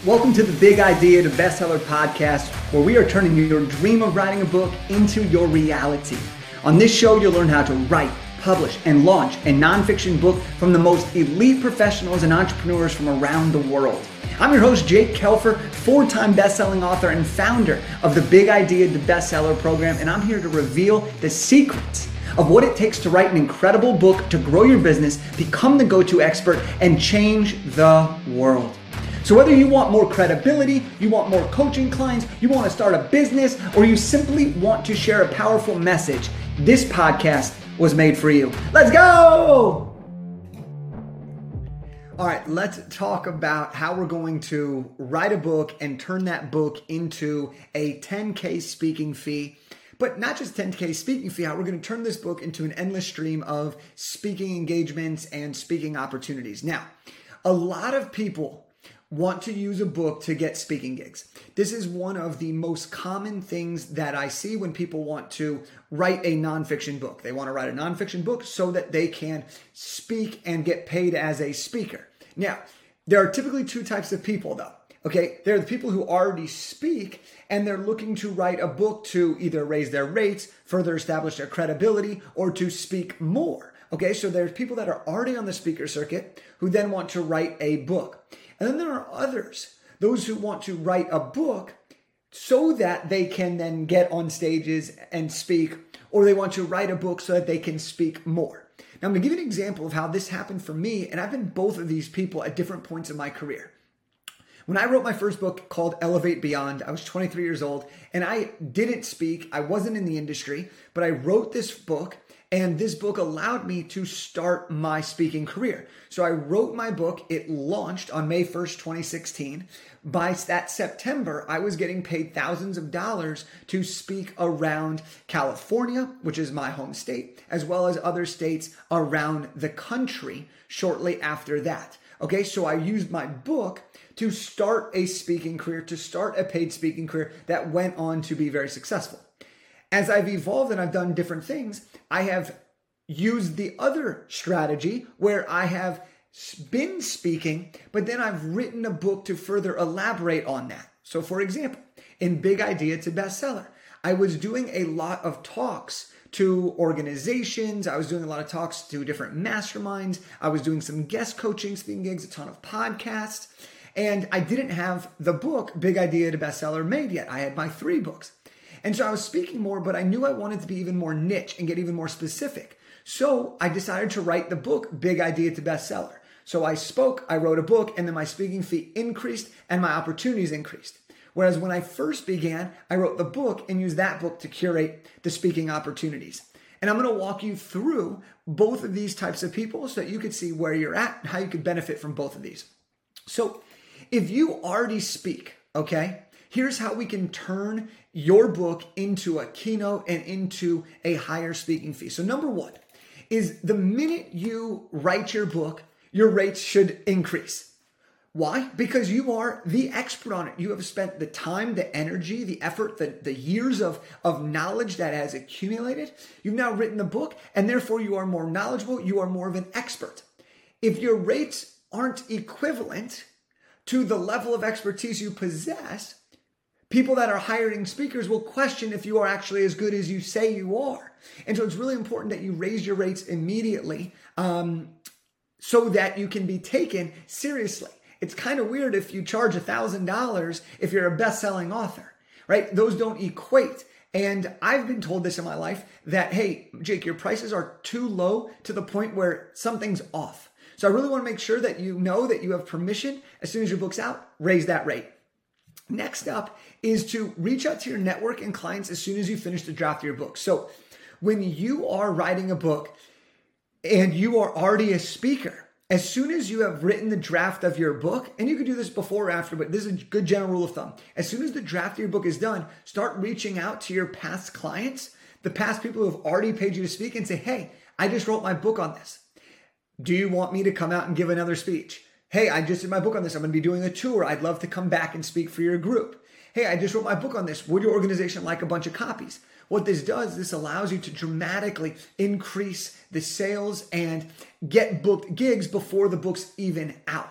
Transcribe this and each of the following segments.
Welcome to the Big Idea to Bestseller podcast, where we are turning your dream of writing a book into your reality. On this show, you'll learn how to write, publish, and launch a nonfiction book from the most elite professionals and entrepreneurs from around the world. I'm your host, Jake Kelfer, four-time best-selling author and founder of the Big Idea to Bestseller program, and I'm here to reveal the secrets of what it takes to write an incredible book to grow your business, become the go-to expert, and change the world. So whether you want more credibility, you want more coaching clients, you want to start a business, or you simply want to share a powerful message, this podcast was made for you. Let's go! All right, let's talk about how we're going to write a book and turn that book into a 10K speaking fee. But not just 10K speaking fee, how we're going to turn this book into an endless stream of speaking engagements and speaking opportunities. Now, a lot of people want to use a book to get speaking gigs. This is one of the most common things that I see when people want to write a nonfiction book. They want to write a nonfiction book so that they can speak and get paid as a speaker. Now, there are typically two types of people though. Okay, there are the people who already speak and they're looking to write a book to either raise their rates, further establish their credibility, or to speak more. Okay, so there's people that are already on the speaker circuit who then want to write a book. And then there are others, those who want to write a book so that they can then get on stages and speak, or they want to write a book so that they can speak more. Now, I'm going to give you an example of how this happened for me, and I've been both of these people at different points in my career. When I wrote my first book called Elevate Beyond, I was 23 years old, and I didn't speak. I wasn't in the industry, but I wrote this book. And this book allowed me to start my speaking career. So I wrote my book. It launched on May 1st, 2016. By that September, I was getting paid thousands of dollars to speak around California, which is my home state, as well as other states around the country shortly after that. Okay, so I used my book to start a speaking career, to start a paid speaking career that went on to be very successful. As I've evolved and I've done different things, I have used the other strategy where I have been speaking, but then I've written a book to further elaborate on that. So for example, in Big Idea to Bestseller, I was doing a lot of talks to organizations. I was doing a lot of talks to different masterminds. I was doing some guest coaching, speaking gigs, a ton of podcasts. And I didn't have the book, Big Idea to Bestseller, made yet. I had my 3 books. And so I was speaking more, but I knew I wanted to be even more niche and get even more specific. So I decided to write the book, Big Idea to Bestseller. So I spoke, I wrote a book, and then my speaking fee increased and my opportunities increased. Whereas when I first began, I wrote the book and used that book to curate the speaking opportunities. And I'm going to walk you through both of these types of people so that you could see where you're at and how you could benefit from both of these. So if you already speak, okay, here's how we can turn your book into a keynote and into a higher speaking fee. So number one is the minute you write your book, your rates should increase. Why? Because you are the expert on it. You have spent the time, the energy, the effort, the years of knowledge that has accumulated. You've now written the book, and therefore you are more knowledgeable. You are more of an expert. If your rates aren't equivalent to the level of expertise you possess, people that are hiring speakers will question if you are actually as good as you say you are. And so it's really important that you raise your rates immediately so that you can be taken seriously. It's kind of weird if you charge $1,000 if you're a best-selling author, right? Those don't equate. And I've been told this in my life that, hey, Jake, your prices are too low to the point where something's off. So I really want to make sure that you know that you have permission as soon as your book's out, raise that rate. Next up is to reach out to your network and clients as soon as you finish the draft of your book. So when you are writing a book and you are already a speaker, as soon as you have written the draft of your book, and you can do this before or after, but this is a good general rule of thumb. As soon as the draft of your book is done, start reaching out to your past clients, the past people who have already paid you to speak, and say, hey, I just wrote my book on this. Do you want me to come out and give another speech? Hey, I just did my book on this. I'm going to be doing a tour. I'd love to come back and speak for your group. Hey, I just wrote my book on this. Would your organization like a bunch of copies? What this does, this allows you to dramatically increase the sales and get booked gigs before the book's even out.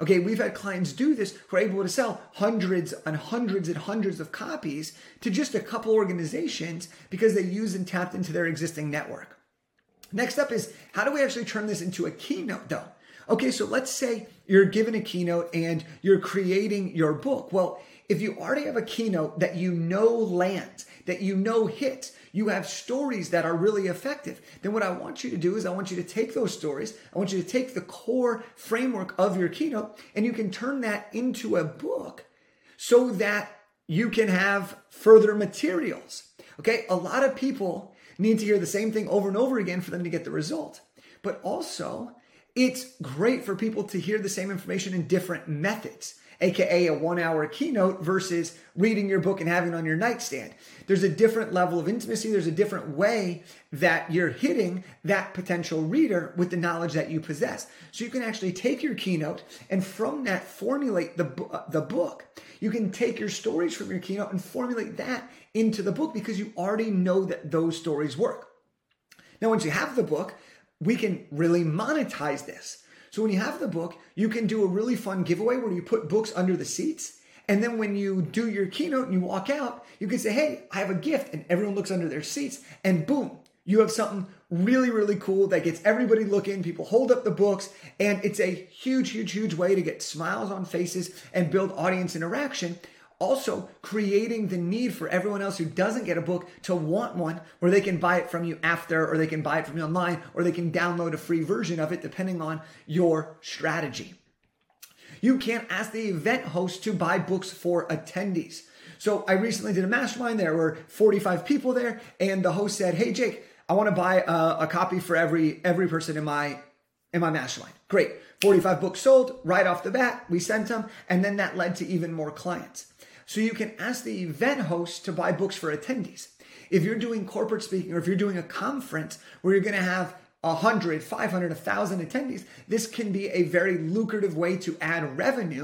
Okay, we've had clients do this who are able to sell hundreds and hundreds and hundreds of copies to just a couple organizations because they used and tapped into their existing network. Next up is, how do we actually turn this into a keynote though? Okay, so let's say you're given a keynote and you're creating your book. Well, if you already have a keynote that you know lands, that you know hits, you have stories that are really effective, then what I want you to do is I want you to take those stories, I want you to take the core framework of your keynote, and you can turn that into a book so that you can have further materials. Okay, a lot of people need to hear the same thing over and over again for them to get the result. But also, it's great for people to hear the same information in different methods, aka a 1-hour keynote versus reading your book and having it on your nightstand. There's a different level of intimacy. There's a different way that you're hitting that potential reader with the knowledge that you possess. So you can actually take your keynote and from that formulate the book. You can take your stories from your keynote and formulate that into the book because you already know that those stories work. Now, once you have the book, we can really monetize this. So when you have the book, you can do a really fun giveaway where you put books under the seats. And then when you do your keynote and you walk out, you can say, hey, I have a gift. And everyone looks under their seats. And boom, you have something really, really cool that gets everybody looking. People hold up the books. And it's a huge, huge, huge way to get smiles on faces and build audience interaction. Also, creating the need for everyone else who doesn't get a book to want one where they can buy it from you after, or they can buy it from you online, or they can download a free version of it depending on your strategy. You can't ask the event host to buy books for attendees. So I recently did a mastermind. There were 45 people there, and the host said, hey, Jake, I want to buy a copy for every person in my mastermind. Great. 45 books sold right off the bat. We sent them, and then that led to even more clients. So you can ask the event host to buy books for attendees. If you're doing corporate speaking or if you're doing a conference where you're going to have 100, 500, 1,000 attendees, this can be a very lucrative way to add revenue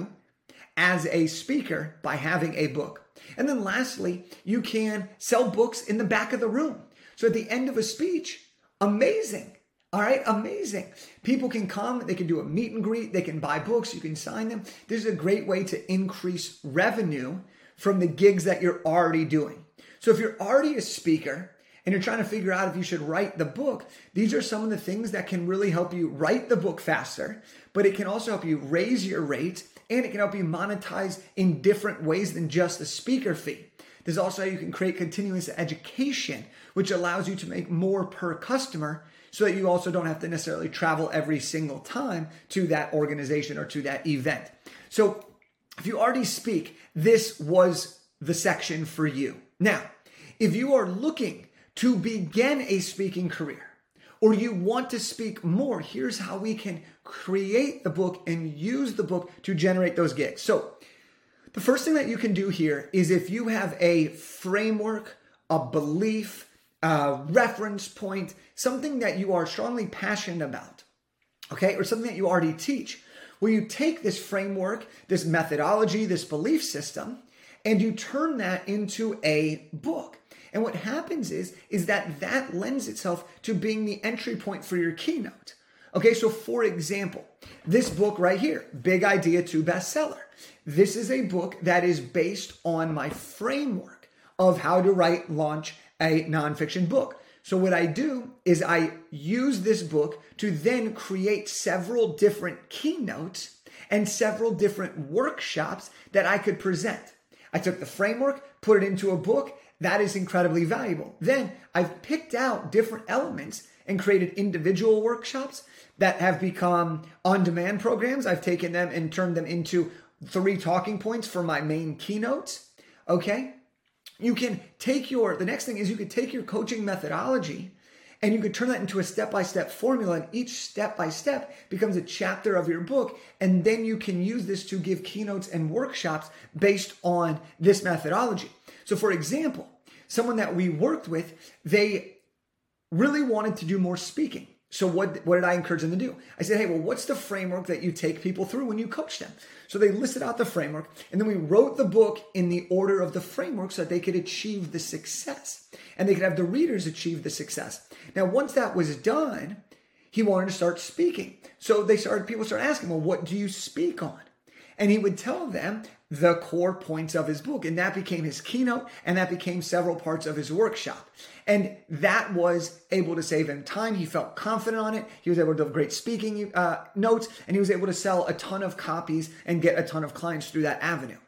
as a speaker by having a book. And then lastly, you can sell books in the back of the room. So at the end of a speech, amazing. All right, amazing. People can come, they can do a meet and greet, they can buy books, you can sign them. This is a great way to increase revenue from the gigs that you're already doing. So if you're already a speaker and you're trying to figure out if you should write the book, these are some of the things that can really help you write the book faster, but it can also help you raise your rates and it can help you monetize in different ways than just the speaker fee. There's also how you can create continuous education, which allows you to make more per customer so that you also don't have to necessarily travel every single time to that organization or to that event. So if you already speak, this was the section for you. Now, if you are looking to begin a speaking career or you want to speak more, here's how we can create the book and use the book to generate those gigs. So the first thing that you can do here is if you have a framework, a belief, a reference point, something that you are strongly passionate about, okay, or something that you already teach, where you take this framework, this methodology, this belief system, and you turn that into a book. And what happens is that lends itself to being the entry point for your keynote. Okay, so for example, this book right here, Big Idea to Bestseller. This is a book that is based on my framework of how to launch a nonfiction book. So what I do is I use this book to then create several different keynotes and several different workshops that I could present. I took the framework, put it into a book. That is incredibly valuable. Then I've picked out different elements and created individual workshops that have become on-demand programs. I've taken them and turned them into 3 talking points for my main keynotes. Okay. You can take the next thing is you could take your coaching methodology and you could turn that into a step-by-step formula, and each step-by-step becomes a chapter of your book. And then you can use this to give keynotes and workshops based on this methodology. So for example, someone that we worked with, they really wanted to do more speaking. So what did I encourage them to do? I said, hey, well, what's the framework that you take people through when you coach them? So they listed out the framework, and then we wrote the book in the order of the framework so that they could achieve the success and they could have the readers achieve the success. Now, once that was done, he wanted to start speaking. So people started asking, well, what do you speak on? and he would tell them the core points of his book. And that became his keynote, and that became several parts of his workshop. And that was able to save him time. He felt confident on it. He was able to have great speaking notes, and he was able to sell a ton of copies and get a ton of clients through that avenue.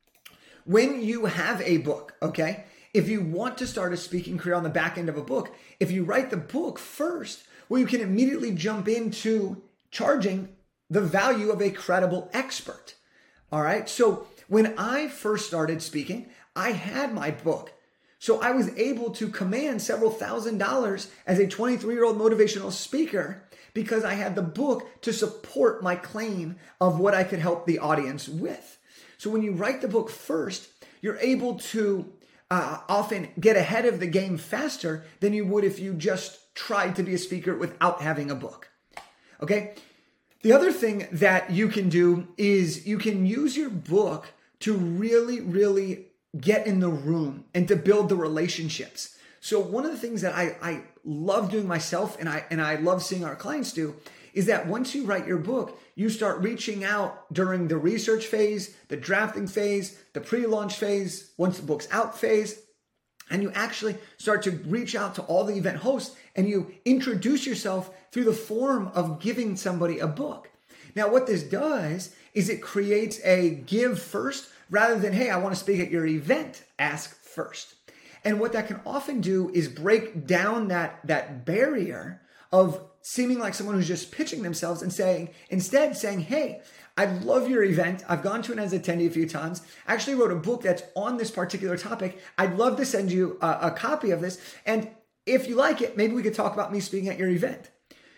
When you have a book, okay, if you want to start a speaking career on the back end of a book, if you write the book first, well, you can immediately jump into charging the value of a credible expert. All right. So when I first started speaking, I had my book. So I was able to command several $1,000s as a 23-year-old motivational speaker because I had the book to support my claim of what I could help the audience with. So when you write the book first, you're able to often get ahead of the game faster than you would if you just tried to be a speaker without having a book. Okay? The other thing that you can do is you can use your book to really, really get in the room and to build the relationships. So one of the things that I love doing myself and I love seeing our clients do is that once you write your book, you start reaching out during the research phase, the drafting phase, the pre-launch phase, once the book's out phase, and you actually start to reach out to all the event hosts and you introduce yourself through the form of giving somebody a book. Now, what this does is it creates a give first rather than, hey, I want to speak at your event, ask first. And what that can often do is break down that barrier of seeming like someone who's just pitching themselves and instead saying, hey, I love your event. I've gone to it as an attendee a few times. I actually wrote a book that's on this particular topic. I'd love to send you a copy of this. And if you like it, maybe we could talk about me speaking at your event.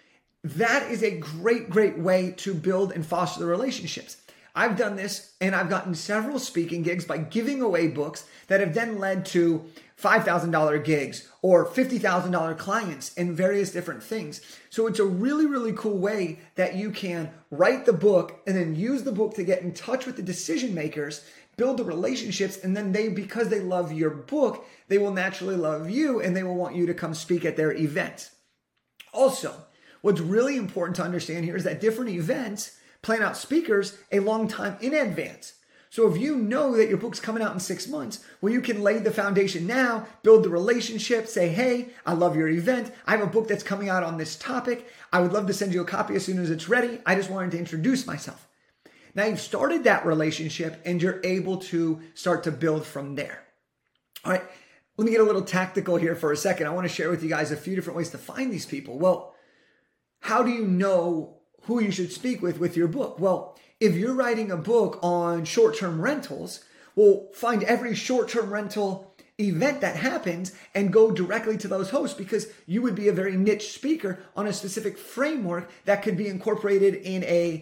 That is a great, great way to build and foster the relationships. I've done this and I've gotten several speaking gigs by giving away books that have then led to $5,000 gigs or $50,000 clients and various different things. So it's a really, really cool way that you can write the book and then use the book to get in touch with the decision makers, build the relationships, and then because they love your book, they will naturally love you and they will want you to come speak at their events. Also, what's really important to understand here is that different events plan out speakers a long time in advance. So if you know that your book's coming out in 6 months, well, you can lay the foundation now, build the relationship, say, hey, I love your event. I have a book that's coming out on this topic. I would love to send you a copy as soon as it's ready. I just wanted to introduce myself. Now you've started that relationship and you're able to start to build from there. All right, let me get a little tactical here for a second. I want to share with you guys a few different ways to find these people. Well, how do you know who you should speak with your book? Well, if you're writing a book on short-term rentals, well, find every short-term rental event that happens and go directly to those hosts because you would be a very niche speaker on a specific framework that could be incorporated in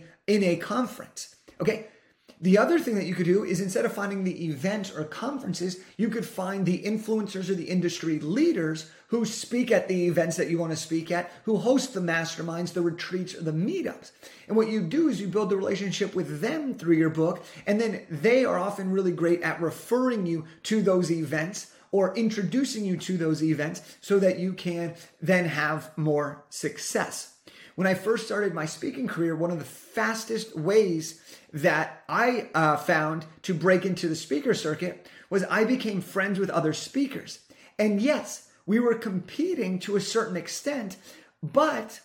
a conference. Okay. The other thing that you could do is instead of finding the events or conferences, you could find the influencers or the industry leaders who speak at the events that you want to speak at, who host the masterminds, the retreats, or the meetups. And what you do is you build the relationship with them through your book, and then they are often really great at referring you to those events or introducing you to those events so that you can then have more success. When I first started my speaking career, one of the fastest ways that I found to break into the speaker circuit was I became friends with other speakers. And yes, we were competing to a certain extent, but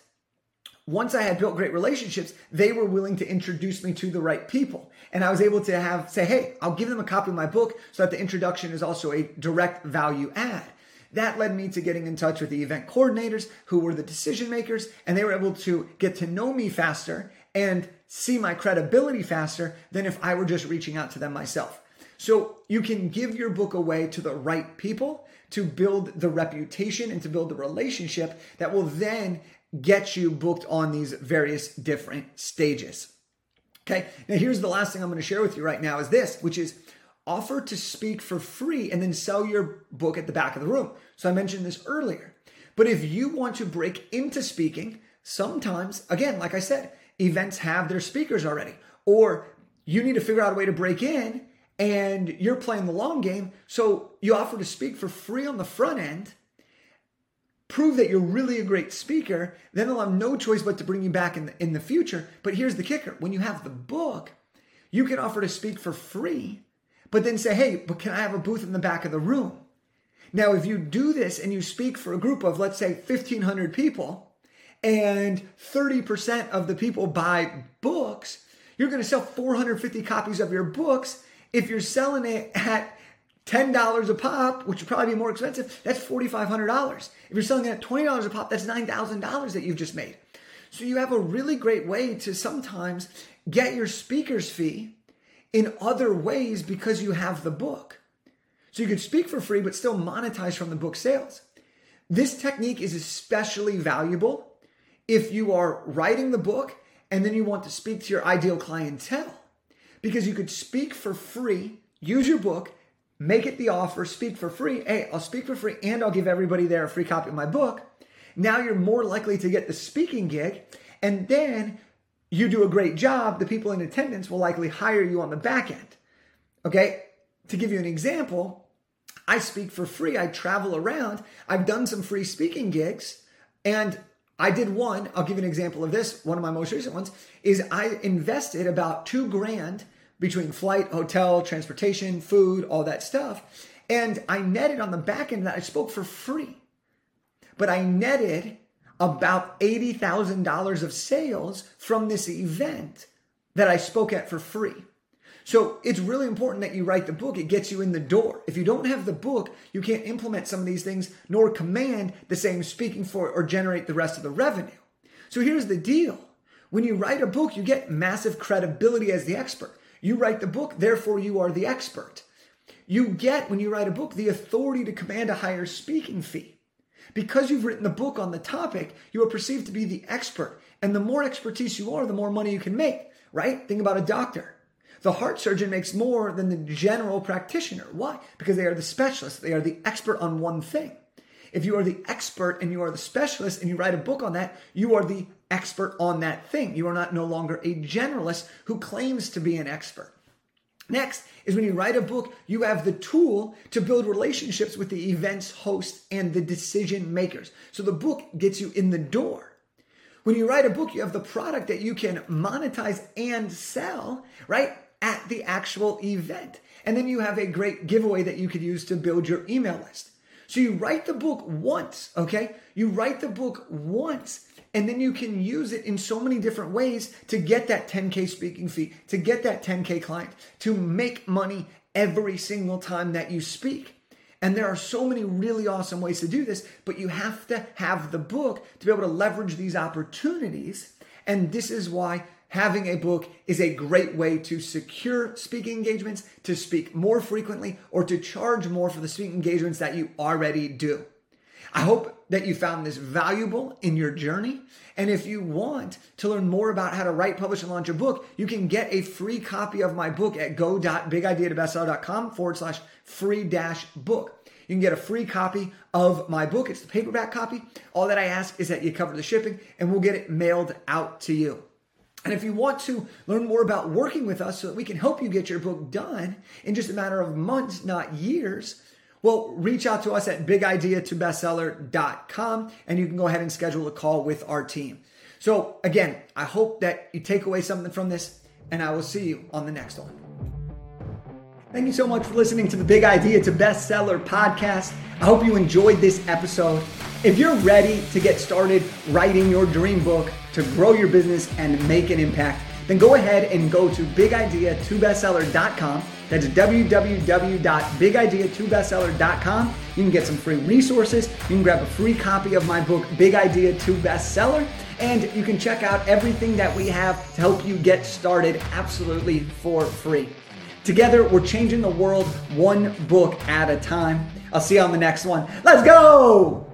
once I had built great relationships, they were willing to introduce me to the right people. And I was able to say, hey, I'll give them a copy of my book so that the introduction is also a direct value add. That led me to getting in touch with the event coordinators who were the decision makers, and they were able to get to know me faster and see my credibility faster than if I were just reaching out to them myself. So you can give your book away to the right people to build the reputation and to build the relationship that will then get you booked on these various different stages. Okay, now here's the last thing I'm going to share with you right now is this, which is offer to speak for free and then sell your book at the back of the room. So I mentioned this earlier. But if you want to break into speaking, sometimes, again, like I said, events have their speakers already. Or you need to figure out a way to break in and you're playing the long game. So you offer to speak for free on the front end, prove that you're really a great speaker, then they'll have no choice but to bring you back in the future. But here's the kicker. When you have the book, You can offer to speak for free, but then say, hey, but can I have a booth in the back of the room? Now, if you do this and you speak for a group of, let's say, 1,500 people, and 30% of the people buy books, you're going to sell 450 copies of your books. If you're selling it at $10 a pop, which would probably be more expensive, that's $4,500. If you're selling it at $20 a pop, that's $9,000 that you've just made. So you have a really great way to sometimes get your speaker's fee in other ways because you have the book. So you could speak for free, but still monetize from the book sales. This technique is especially valuable if you are writing the book and then you want to speak to your ideal clientele, because you could speak for free, use your book, make it the offer, speak for free. Hey, I'll speak for free and I'll give everybody there a free copy of my book. Now you're more likely to get the speaking gig, and then you do a great job. The people in attendance will likely hire you on the back end. Okay, to give you an example, I speak for free. I travel around. I've done some free speaking gigs, and I did one. I'll give you an example of this. One of my most recent ones is I invested about $2,000 between flight, hotel, transportation, food, all that stuff. And I netted on the back end that I spoke for free. But I netted about $80,000 of sales from this event that I spoke at for free. So it's really important that you write the book. It gets you in the door. If you don't have the book, you can't implement some of these things, nor command the same speaking for or generate the rest of the revenue. So here's the deal. When you write a book, you get massive credibility as the expert. You write the book, therefore you are the expert. You get, when you write a book, the authority to command a higher speaking fee. Because you've written the book on the topic, you are perceived to be the expert. And the more expertise you are, the more money you can make, right? Think about a doctor. The heart surgeon makes more than the general practitioner. Why? Because they are the specialist. They are the expert on one thing. If you are the expert and you are the specialist and you write a book on that, you are the expert on that thing. You are not no longer a generalist who claims to be an expert. Next is when you write a book, you have the tool to build relationships with the event's host and the decision makers. So the book gets you in the door. When you write a book, you have the product that you can monetize and sell, right, at the actual event. And then you have a great giveaway that you could use to build your email list. So you write the book once, okay? You write the book once, and then you can use it in so many different ways to get that 10K speaking fee, to get that 10K client, to make money every single time that you speak. And there are so many really awesome ways to do this, but you have to have the book to be able to leverage these opportunities. And this is why having a book is a great way to secure speaking engagements, to speak more frequently, or to charge more for the speaking engagements that you already do. I hope that you found this valuable in your journey. And if you want to learn more about how to write, publish, and launch a book, you can get a free copy of my book at go.bigideatobestseller.com/free-book. You can get a free copy of my book. It's the paperback copy. All that I ask is that you cover the shipping, and we'll get it mailed out to you. And if you want to learn more about working with us so that we can help you get your book done in just a matter of months, not years, well, reach out to us at bigideatobestseller.com, and you can go ahead and schedule a call with our team. So again, I hope that you take away something from this, and I will see you on the next one. Thank you so much for listening to the Big Idea to Bestseller podcast. I hope you enjoyed this episode. If you're ready to get started writing your dream book to grow your business and make an impact, then go ahead and go to bigideatobestseller.com. That's www.bigideatobestseller.com. You can get some free resources. You can grab a free copy of my book, Big Idea to Bestseller, and you can check out everything that we have to help you get started absolutely for free. Together, we're changing the world one book at a time. I'll see you on the next one. Let's go!